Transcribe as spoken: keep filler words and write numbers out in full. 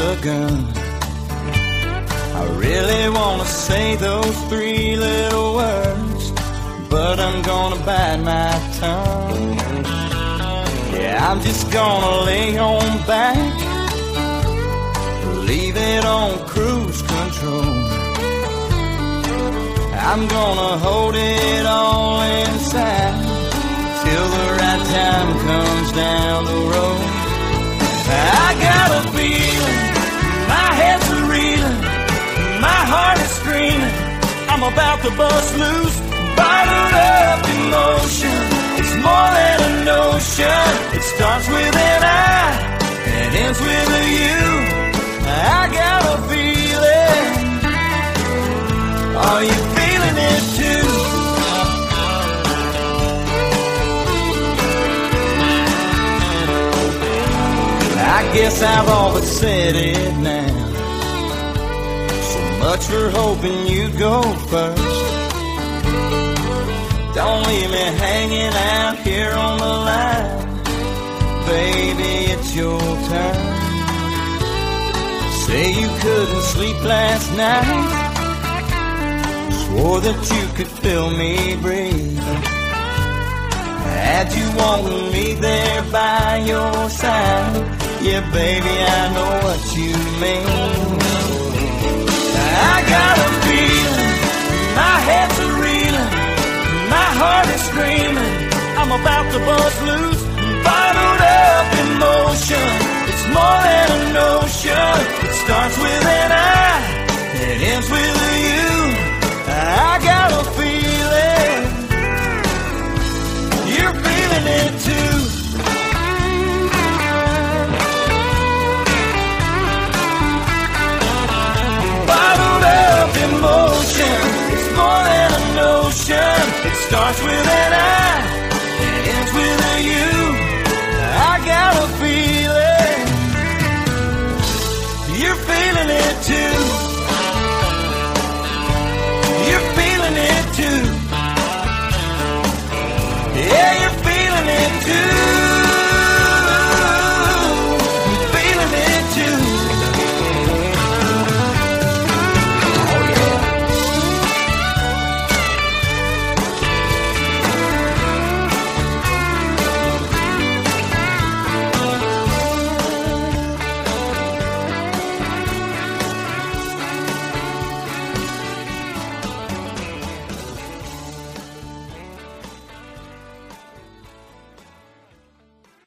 the gun. I really wanna say those three little words, but I'm gonna bite my tongue. Yeah, I'm just gonna lay on back, leave it on cruise control. I'm gonna hold it all inside till the right time comes down the road. I got a feeling, my head's a reeling, my heart is screaming, I'm about to bust loose. Bottled up emotion, it's more than a notion. It starts with an I and ends with a you. I got a feeling, are you feeling it too? I guess I've all but said it now. So much for hoping you'd go first. Don't leave me hanging out here on the line. Baby, it's your turn. Say you couldn't sleep last night, swore that you could feel me breathe. Had you wanting me there by your side. Yeah, baby, I know what you mean. I got a feeling, my head's a reeling, my heart is screaming, I'm about to bust loose. Bottled up emotion, it's more than a notion. It starts with an I, it ends with a you. I got a feeling, you're feeling it too. Bottled up emotion, it's more than a notion. It starts with an I.